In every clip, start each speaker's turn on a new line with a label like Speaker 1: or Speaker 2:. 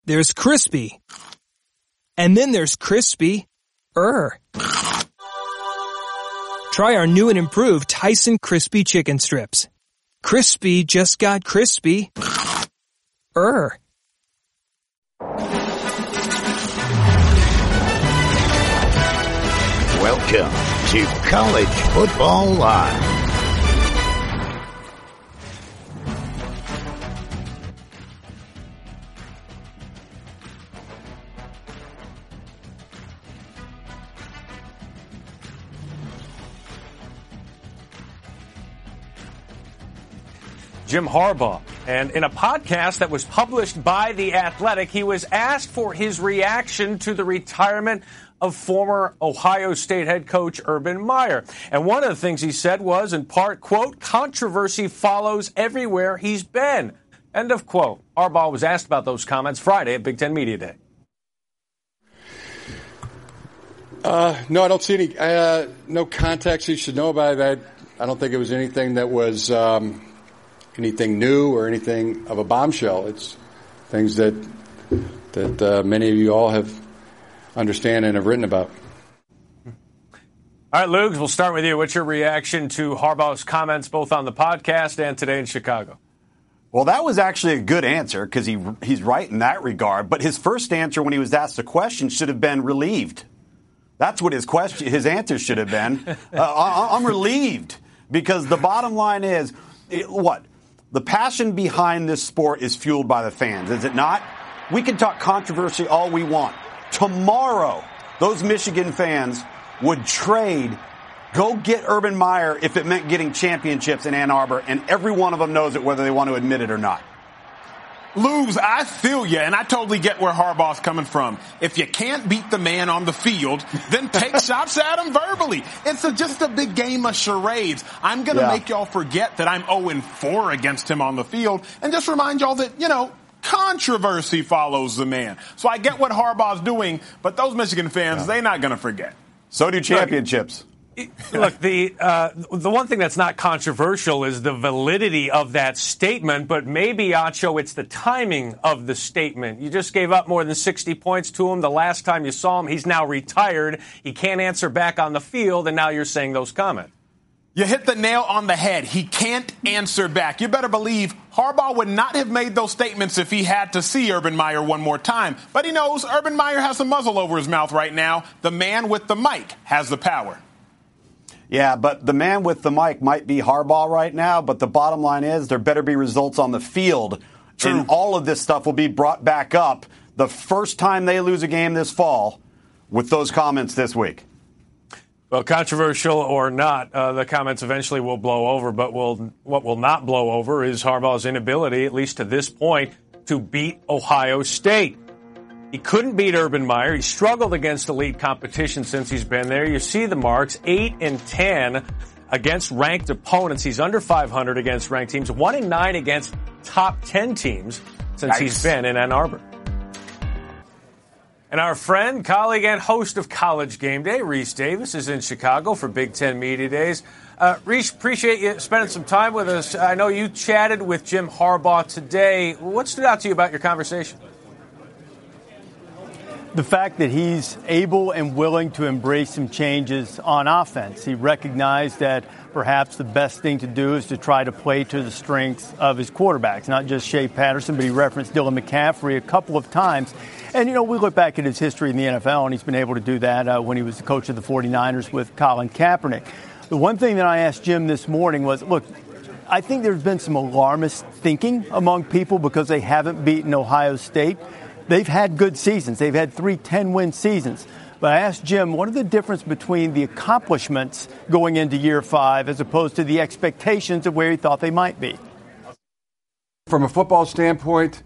Speaker 1: There's crispy. And then there's crispy-er. Try our new and improved Tyson Crispy Chicken Strips. Crispy just got crispy-er.
Speaker 2: Welcome to College Football Live.
Speaker 3: Jim Harbaugh. And in a podcast that was published by The Athletic, he was asked for his reaction to the retirement of former Ohio State head coach Urban Meyer. And one of the things he said was, in part, quote, controversy follows everywhere he's been, end of quote. Harbaugh was asked about those comments Friday at Big Ten Media Day.
Speaker 4: No, I don't see any, no context you should know about that. I don't think it was anything that was anything new or anything of a bombshell. It's things that many of you all have understand and have written about.
Speaker 3: All right, Luke, we'll start with you. What's your reaction to Harbaugh's comments both on the podcast and today in Chicago?
Speaker 5: Well, that was actually a good answer because he's right in that regard. But his first answer when he was asked a question should have been relieved. That's what his answer should have been. I'm relieved because the bottom line is, the passion behind this sport is fueled by the fans, is it not? We can talk controversy all we want. Tomorrow, those Michigan fans would trade, go get Urban Meyer if it meant getting championships in Ann Arbor, and every one of them knows it whether they want to admit it or not.
Speaker 6: Lubes, I feel you, and I totally get where Harbaugh's coming from. If you can't beat the man on the field, then take shots at him verbally. It's just a big game of charades. I'm going to make y'all forget that I'm 0-4 against him on the field and just remind y'all that, controversy follows the man. So I get what Harbaugh's doing, but those Michigan fans, they're not going to forget.
Speaker 5: So do championships.
Speaker 3: Look, the one thing that's not controversial is the validity of that statement, but maybe, Acho, it's the timing of the statement. You just gave up more than 60 points to him the last time you saw him. He's now retired. He can't answer back on the field, and now you're saying those comments.
Speaker 6: You hit the nail on the head. He can't answer back. You better believe Harbaugh would not have made those statements if he had to see Urban Meyer one more time. But he knows Urban Meyer has a muzzle over his mouth right now. The man with the mic has the power.
Speaker 5: Yeah, but the man with the mic might be Harbaugh right now, but the bottom line is there better be results on the field. True. And all of this stuff will be brought back up the first time they lose a game this fall with those comments this week.
Speaker 3: Well, controversial or not, the comments eventually will blow over, but what will not blow over is Harbaugh's inability, at least to this point, to beat Ohio State. He couldn't beat Urban Meyer. He struggled against elite competition since he's been there. You see the marks, 8-10 against ranked opponents. He's under 500 against ranked teams, 1-9 against top 10 teams since he's been in Ann Arbor. And our friend, colleague, and host of College Game Day, Reese Davis, is in Chicago for Big Ten Media Days. Reese, appreciate you spending some time with us. I know you chatted with Jim Harbaugh today. What stood out to you about your conversation?
Speaker 7: The fact that he's able and willing to embrace some changes on offense. He recognized that perhaps the best thing to do is to try to play to the strengths of his quarterbacks, not just Shea Patterson, but he referenced Dylan McCaffrey a couple of times. And, we look back at his history in the NFL, and he's been able to do that when he was the coach of the 49ers with Colin Kaepernick. The one thing that I asked Jim this morning was, look, I think there's been some alarmist thinking among people because they haven't beaten Ohio State. They've had good seasons. They've had 3 10-win seasons. But I asked Jim, what are the difference between the accomplishments going into year 5 as opposed to the expectations of where he thought they might be?
Speaker 4: From a football standpoint,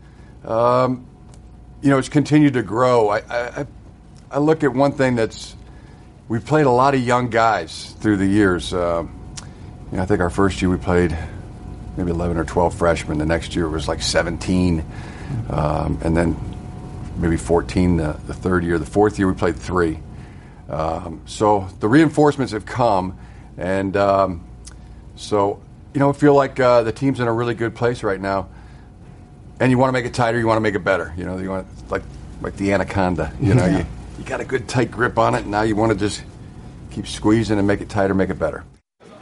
Speaker 4: it's continued to grow. I look at one thing we've played a lot of young guys through the years. I think our first year we played maybe 11 or 12 freshmen. The next year it was like 17. And then maybe 14 the third year. The fourth year we played 3. So the reinforcements have come. And I feel like the team's in a really good place right now. and you want to make it tighter, you want to make it better. You know, you want like the anaconda. You know, you got a good tight grip on it, and now you want to just keep squeezing and make it tighter, make it better.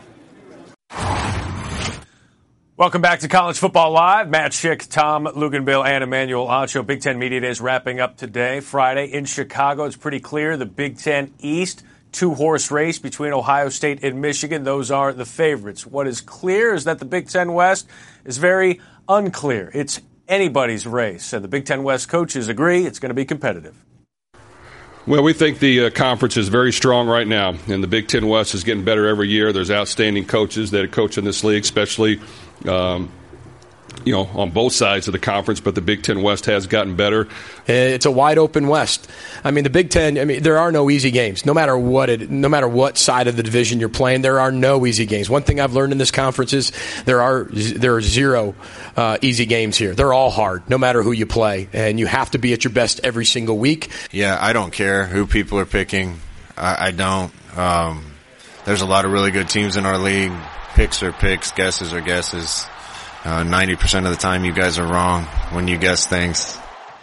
Speaker 3: Welcome back to College Football Live. Matt Schick, Tom Luginbill, and Emmanuel Acho. Big Ten Media Day is wrapping up today, Friday in Chicago. It's pretty clear the Big Ten East two-horse race between Ohio State and Michigan. Those are the favorites. What is clear is that the Big Ten West is very unclear. It's anybody's race, and the Big Ten West coaches agree it's going to be competitive.
Speaker 8: Well, we think the conference is very strong right now, and the Big Ten West is getting better every year. There's outstanding coaches that are coaching this league, especially on both sides of the conference, but the Big Ten West has gotten better.
Speaker 9: It's a wide open West. I mean, the Big Ten, there are no easy games. No matter what side of the division you're playing, there are no easy games. One thing I've learned in this conference is there are zero easy games here. They're all hard, no matter who you play, and you have to be at your best every single week.
Speaker 10: Yeah, I don't care who people are picking. I don't. There's a lot of really good teams in our league. Picks are picks, guesses are guesses. 90% of the time you guys are wrong when you guess things.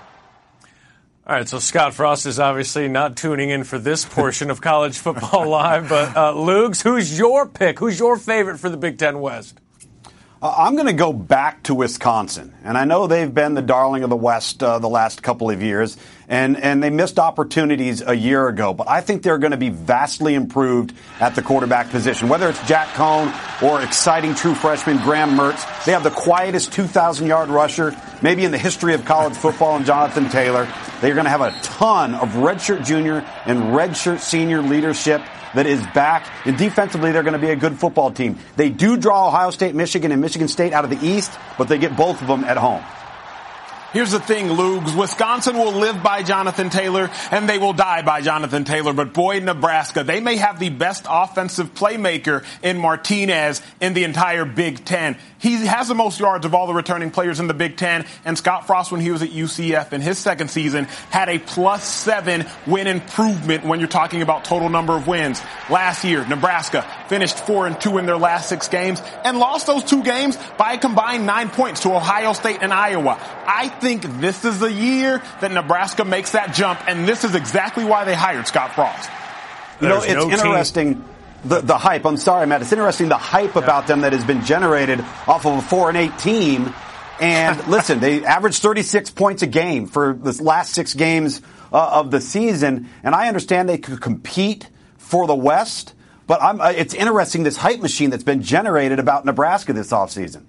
Speaker 3: All right, so Scott Frost is obviously not tuning in for this portion of College Football Live, but Lugs, who's your pick? Who's your favorite for the Big Ten West?
Speaker 5: I'm going to go back to Wisconsin, and I know they've been the darling of the West the last couple of years, and they missed opportunities a year ago, but I think they're going to be vastly improved at the quarterback position, whether it's Jack Cohn or exciting true freshman Graham Mertz. They have the quietest 2,000-yard rusher maybe in the history of college football in Jonathan Taylor. They're going to have a ton of redshirt junior and redshirt senior leadership that is back, and defensively they're going to be a good football team. They do draw Ohio State, Michigan, and Michigan State out of the East, but they get both of them at home.
Speaker 6: Here's the thing, Lugs. Wisconsin will live by Jonathan Taylor, and they will die by Jonathan Taylor. But boy, Nebraska, they may have the best offensive playmaker in Martinez in the entire Big Ten. He has the most yards of all the returning players in the Big Ten. And Scott Frost, when he was at UCF in his second season, had a +7 win improvement when you're talking about total number of wins. Last year, Nebraska finished 4-2 in their last 6 games and lost those 2 games by a combined 9 points to Ohio State and Iowa. I think this is the year that Nebraska makes that jump, and this is exactly why they hired Scott Frost.
Speaker 5: You know, it's interesting, the hype. I'm sorry, Matt. It's interesting the hype about them that has been generated off of a 4-8 team. And listen, they averaged 36 points a game for the last 6 games of the season. And I understand they could compete for the West, but it's interesting, this hype machine that's been generated about Nebraska this offseason.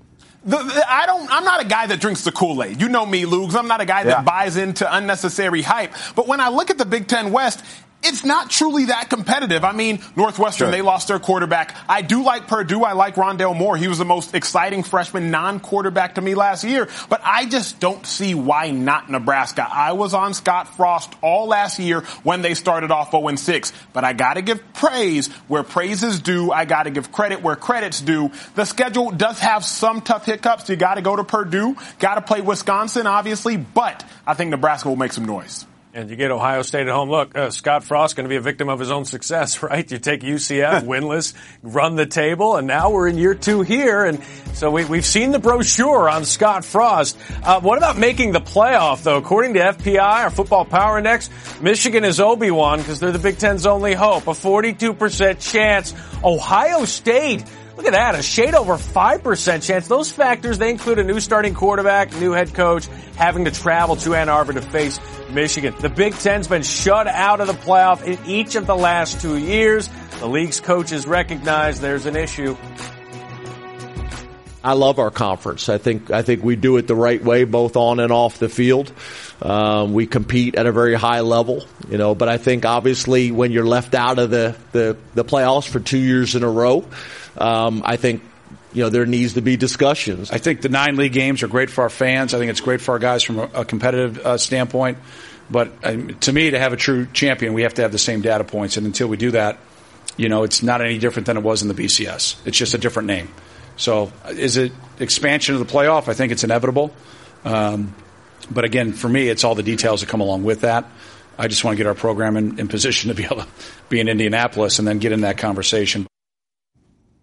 Speaker 6: I'm not a guy that drinks the Kool-Aid. You know me, Lugs. I'm not a guy that buys into unnecessary hype. But when I look at the Big Ten West, it's not truly that competitive. I mean, Northwestern, they lost their quarterback. I do like Purdue. I like Rondale Moore. He was the most exciting freshman non-quarterback to me last year. But I just don't see why not Nebraska. I was on Scott Frost all last year when they started off 0-6. But I got to give praise where praise is due. I got to give credit where credit's due. The schedule does have some tough hiccups. You got to go to Purdue. Got to play Wisconsin, obviously. But I think Nebraska will make some noise.
Speaker 3: And you get Ohio State at home. Look, Scott Frost going to be a victim of his own success, right? You take UCF, winless, run the table, and now we're in year 2 here. And so we've seen the brochure on Scott Frost. What about making the playoff, though? According to FPI, our Football Power Index, Michigan is Obi-Wan because they're the Big Ten's only hope. A 42% chance. Ohio State, look at that, a shade over 5% chance. Those factors, they include a new starting quarterback, new head coach, having to travel to Ann Arbor to face Michigan. The Big Ten's been shut out of the playoff in each of the last 2 years. The league's coaches recognize there's an issue.
Speaker 11: I love our conference. I think we do it the right way, both on and off the field. We compete at a very high level, but I think obviously when you're left out of the playoffs for 2 years in a row, I think, there needs to be discussions.
Speaker 12: I think the 9 league games are great for our fans. I think it's great for our guys from a competitive standpoint. But to me, to have a true champion, we have to have the same data points. And until we do that, it's not any different than it was in the BCS. It's just a different name. So is it expansion of the playoff? I think it's inevitable. But again, for me, it's all the details that come along with that. I just want to get our program in position to be able to be in Indianapolis and then get in that conversation.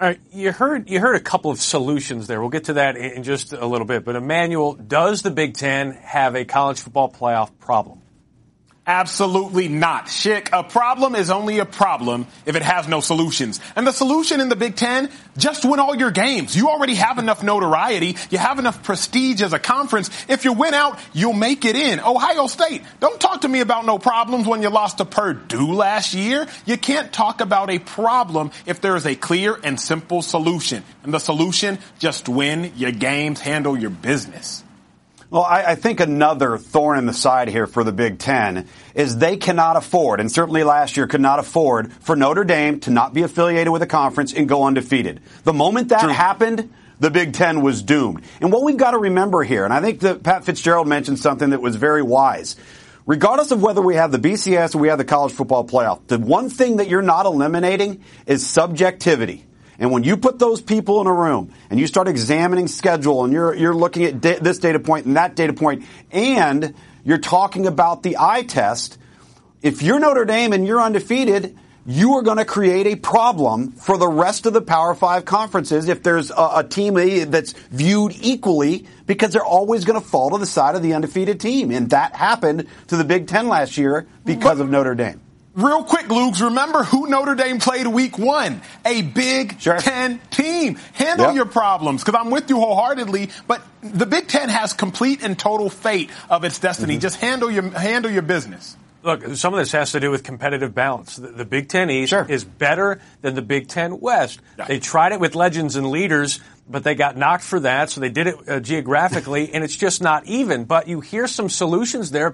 Speaker 3: All right, you heard a couple of solutions there. We'll get to that in just a little bit. But Emmanuel, does the Big Ten have a college football playoff problem?
Speaker 6: Absolutely not. Schick, a problem is only a problem if it has no solutions. And the solution in the Big Ten, just win all your games. You already have enough notoriety. You have enough prestige as a conference. If you win out, you'll make it in. Ohio State, don't talk to me about no problems when you lost to Purdue last year. You can't talk about a problem if there is a clear and simple solution. And the solution, just win your games, handle your business.
Speaker 5: Well, I think another thorn in the side here for the Big Ten is they cannot afford, and certainly last year could not afford, for Notre Dame to not be affiliated with a conference and go undefeated. The moment that happened, the Big Ten was doomed. And what we've got to remember here, and I think that Pat Fitzgerald mentioned something that was very wise, regardless of whether we have the BCS or we have the college football playoff, the one thing that you're not eliminating is subjectivity. And when you put those people in a room and you start examining schedule and you're looking at this data point and that data point and you're talking about the eye test, if you're Notre Dame and you're undefeated, you are going to create a problem for the rest of the Power 5 conferences if there's a team that's viewed equally, because they're always going to fall to the side of the undefeated team. And that happened to the Big Ten last year because of Notre Dame.
Speaker 6: Real quick, Luke, remember who Notre Dame played week 1? A Big Ten team. Handle your problems, because I'm with you wholeheartedly, but the Big Ten has complete and total fate of its destiny. Just handle your business.
Speaker 3: Look, some of this has to do with competitive balance. The Big Ten East is better than the Big Ten West. Yeah. They tried it with legends and leaders, but they got knocked for that, so they did it geographically, and it's just not even. But you hear some solutions there.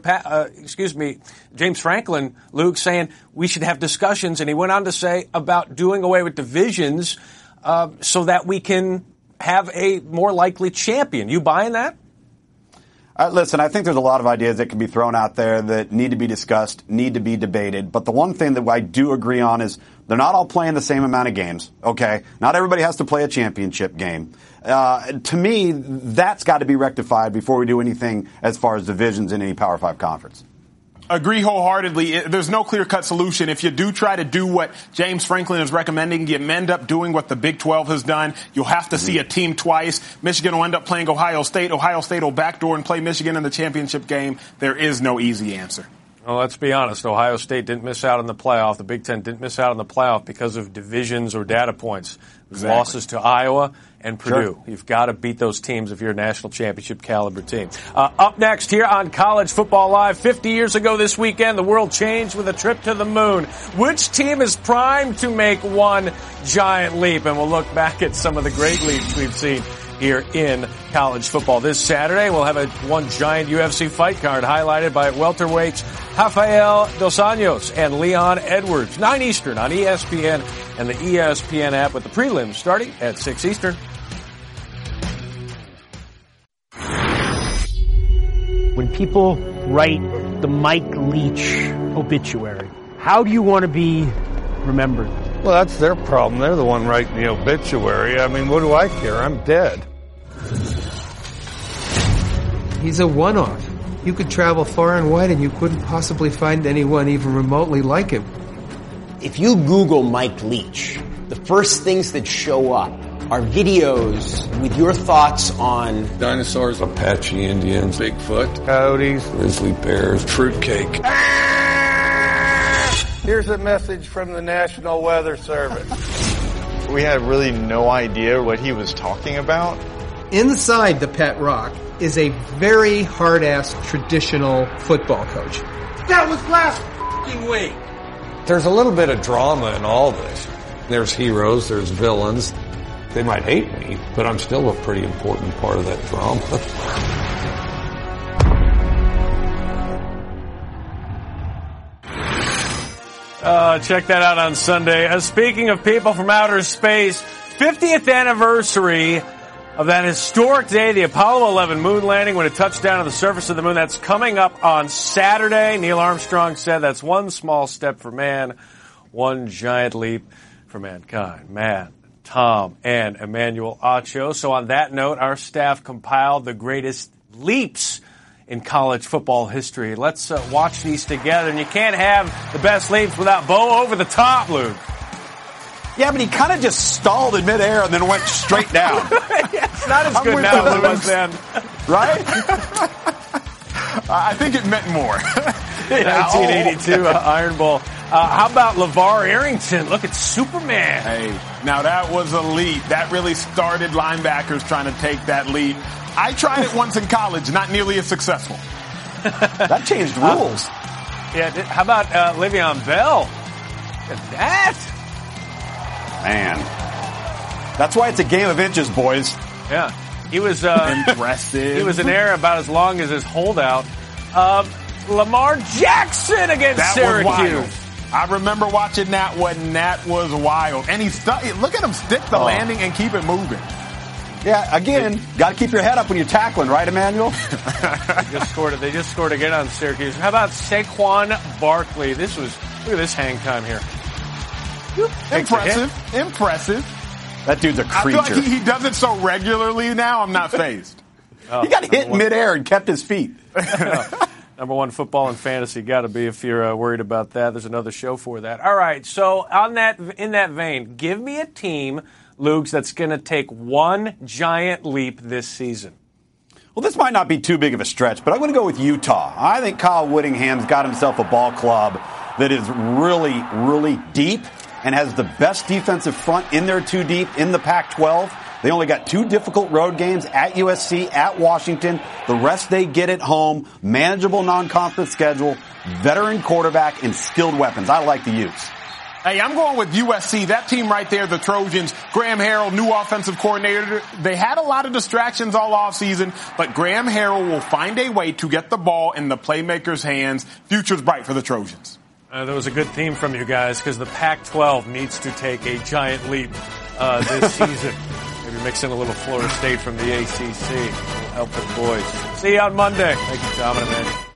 Speaker 3: James Franklin, Luke, saying we should have discussions, and he went on to say about doing away with divisions so that we can have a more likely champion. You buying that?
Speaker 5: Listen, I think there's a lot of ideas that can be thrown out there that need to be discussed, need to be debated. But the one thing that I do agree on is they're not all playing the same amount of games, okay? Not everybody has to play a championship game. To me, that's got to be rectified before we do anything as far as divisions in any Power 5 conference.
Speaker 6: Agree wholeheartedly. There's no clear-cut solution. If you do try to do what James Franklin is recommending, you end up doing what the Big 12 has done. You'll have to see a team twice. Michigan will end up playing Ohio State. Ohio State will backdoor and play Michigan in the championship game. There is no easy answer.
Speaker 3: Well, let's be honest. Ohio State didn't miss out on the playoff. The Big Ten didn't miss out on the playoff because of divisions or data points. Exactly. Losses to Iowa and Purdue. Sure. You've got to beat those teams if you're a national championship caliber team. Up next here on College Football Live, 50 years ago this weekend, the world changed with a trip to the moon. Which team is primed to make one giant leap? And we'll look back at some of the great leaps we've seen here in college football. This Saturday, we'll have one giant UFC fight card highlighted by welterweights Rafael Dos Anjos and Leon Edwards. 9 Eastern on ESPN and the ESPN app, with the prelims starting at 6 Eastern.
Speaker 13: When people write the Mike Leach obituary, how do you want to be remembered?
Speaker 14: Well, that's their problem. They're the one writing the obituary. I mean, what do I care? I'm dead.
Speaker 15: He's a one-off. You could travel far and wide and you couldn't possibly find anyone even remotely like him.
Speaker 16: If you Google Mike Leach, the first things that show up are videos with your thoughts on
Speaker 14: dinosaurs, Apache Indians, Bigfoot, coyotes, grizzly bears, fruitcake. Here's a message from the National Weather Service.
Speaker 17: We had really no idea what he was talking about.
Speaker 15: Inside the Pet Rock is a very hard-ass traditional football coach.
Speaker 18: That was last f***ing week.
Speaker 14: There's a little bit of drama in all this. There's heroes, there's villains. They might hate me, but I'm still a pretty important part of that drama.
Speaker 3: Check that out on Sunday. Speaking of people from outer space, 50th anniversary of that historic day, the Apollo 11 moon landing, when it touched down on the surface of the moon. That's coming up on Saturday. Neil Armstrong said that's one small step for man, one giant leap for mankind. Matt, Tom, and Emmanuel Acho. So on that note, our staff compiled the greatest leaps in college football history. Let's watch these together. And you can't have the best leaps without Bo Over the Top, Luke.
Speaker 5: Yeah, but he kind of just stalled in midair and then went straight down.
Speaker 3: It's not as good now as it was then.
Speaker 5: Right?
Speaker 6: I think it meant more.
Speaker 3: 1982 Iron Bowl. How about LeVar Arrington? Look at Superman.
Speaker 6: Hey, now that was elite. That really started linebackers trying to take that lead. I tried it once in college, not nearly as successful.
Speaker 5: That changed rules.
Speaker 3: How about Le'Veon Bell? Look at that.
Speaker 5: Man. That's why it's a game of inches, boys.
Speaker 3: Yeah. He was
Speaker 6: impressive.
Speaker 3: He was in air about as long as his holdout. Lamar Jackson against Syracuse.
Speaker 6: Was wild. I remember watching that when that was wild. And look at him stick the landing and keep it moving.
Speaker 5: Yeah, again, got to keep your head up when you're tackling, right, Emmanuel?
Speaker 3: They just scored again on Syracuse. How about Saquon Barkley? Look at this hang time here.
Speaker 6: Impressive.
Speaker 5: That dude's a creature.
Speaker 6: I feel like he does it so regularly now, I'm not fazed.
Speaker 5: He got hit in midair and kept his feet.
Speaker 3: Number one football and fantasy, got to be if you're worried about that. There's another show for that. All right, so in that vein, give me a team, Lugs, that's going to take one giant leap this season.
Speaker 5: Well, this might not be too big of a stretch, but I'm going to go with Utah. I think Kyle Whittingham's got himself a ball club that is really, really deep and has the best defensive front in there too deep in the Pac-12. They only got 2 difficult road games at USC, at Washington. The rest they get at home. Manageable non-conference schedule, veteran quarterback, and skilled weapons. I like the Utes.
Speaker 6: Hey, I'm going with USC. That team right there, the Trojans, Graham Harrell, new offensive coordinator. They had a lot of distractions all offseason, but Graham Harrell will find a way to get the ball in the playmakers' hands. Future's bright for the Trojans.
Speaker 3: That was a good theme from you guys because the Pac-12 needs to take a giant leap this season. Maybe mix in a little Florida State from the ACC. It'll help the boys. See you on Monday. Thank you, Tom and Amanda.